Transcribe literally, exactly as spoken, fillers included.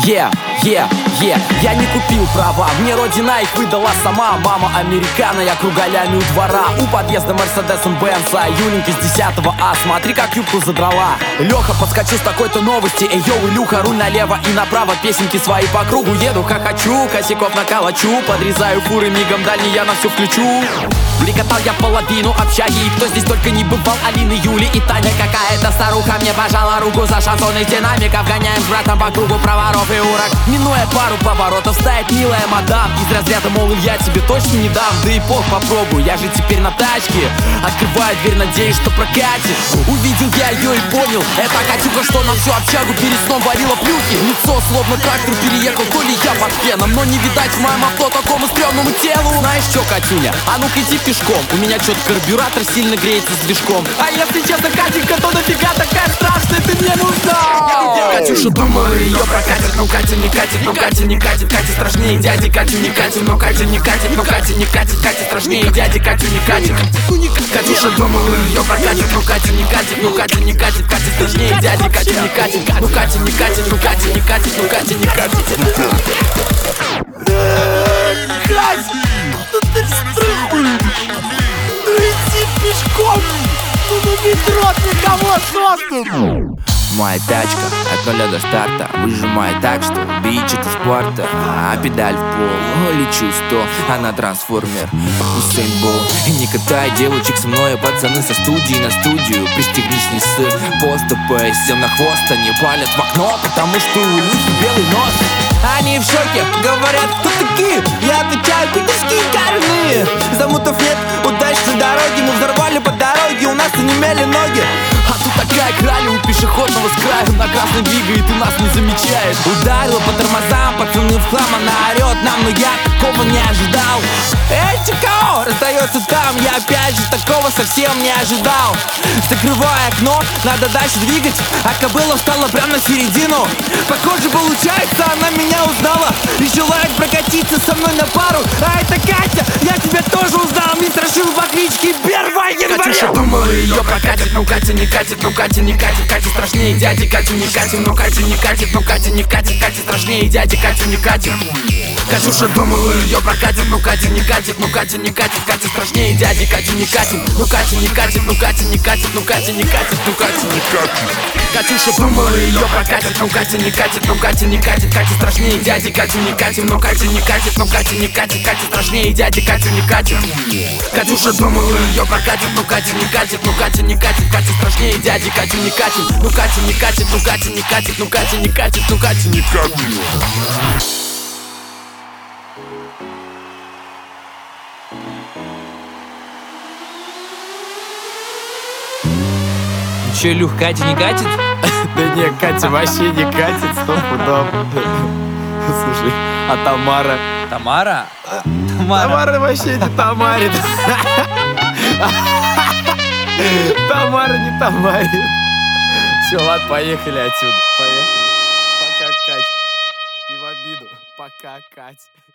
Yeah, yeah, yeah. Я не купил права, мне родина их выдала сама. Мама американо, я кругалями у двора. У подъезда Мерседесом Бенца, Юленька с десятого А, смотри как юбку задрала. Леха подскочил с такой-то новости. Эй, йоу, Илюха, руль налево и направо. Песенки свои по кругу еду, хохочу. Косяков наколочу, подрезаю фуры, мигом дальний я на все включу. Прикатал я половину общаги, и кто здесь только не бывал, Алины, Юли и Таня. Какая-то старуха мне пожала руку за шансонной динамиков. Гоняем с братом по кругу проворов и урок. Минуя пару поворотов, стоит милая мадам. Из разряда, мол, я тебе точно не дам. Да и бог попробуй, я же теперь на тачке. Открываю дверь, надеюсь, что прокатит. Увидел я ее и понял, это Катюха, что на всю общагу перед сном варила плюхи. Лицо словно трактор переехал, то ли я под феном. Но не видать в моем авто такому стрёмному телу. Знаешь что, Катюня, а ну-ка иди пешком. У меня что-то карбюратор сильно греется с движком. А если честно, Катенька, то нафига такая страшная, ты мне нужна? Катюша, думала, ее прокатит. Ну Катя не катит, ну Катя не катит. Катя страшнее дяди, Катю не катит. Но Катя не катит, ну Катя не катит. Катя страшнее дяди, Катю не катит. Катюша, думала, ее прокатит. Ну Катя не катит, ну Катя не катит. Катя страшнее дяди, Катю не катит. Ну Катя не катит, ну Катя не катит. Ну Катя не катит. Кать, ну ты струхуй. Ну иди пешком. Ну на метро никого состу. Моя тачка от нуля до старта выжимает так, что бич это спорта. А педаль в пол, лечу сто, она трансформер Усейн Болт. Не катай девочек со мной, пацаны со студии на студию. Пристегнись, не сыр, поступай, сел на хвост. Они палят в окно, потому что у них белый нос. Они в шоке, говорят, кто такие? Я отвечаю, пикушки коренные. Замутов нет, удачной дороги. Мы взорвали по дороге, у нас онемели ноги. А тут такая краля у пешеходного с краю. На красный двигает и нас не замечает. Ударила по тормозам, пацаны в хлам. Она орет нам, но я такого не ожидал. Эй, чекао, раздается там. Я опять же такого совсем не ожидал. Закрываю окно, надо дальше двигать. А кобыла встала прямо на середину. Похоже, получается, она меня узнала и желает прокатиться со мной на пару. А это Катя, я тебя тоже узнал. Мистер Шил по кличке первого января. Катюша, думала, ее прокатит. Ну Катя не катит, ну Катя не катит. Катя страшнее дяди, Катю не катит. Ну Катя не катит, ну Катя не катит. Катя страшнее дяди, Катю не катит. Катюша, думала, ее прокатит. Ну Катя не катит, ну Катя не катит. Катя страшнее дяди, Катю не катит. Ну Катя не катит, ну Катя не катит. Ну Катя не катит, ну Катя не катит. Катюша, думала, ее прокатит. Ну Катя не катит, ну Катя не катит. Катя страшнее дяди, Катю не катит. Ну Катя не катит, ну Катя не катит. Катя страшнее дяди, Катю не катит. Катюша, думала, ее прокатит. Ну Катя не катит, ну Катя не катит. Катя страшнее дяди, Катю не катит. Ну Катя не катит, ну Катя не катит. Ну Катя не катит, ну Катя не катит. Че, Илюх, Катя не катит? Да не, Катя вообще не катит, сто пудов. Слушай, а Тамара? Тамара? Тамара. Тамара вообще не тамарит. Тамара не тамарит. Все, ладно, поехали отсюда. Поехали. Пока, Кать. Не в обиду. Пока, Кать.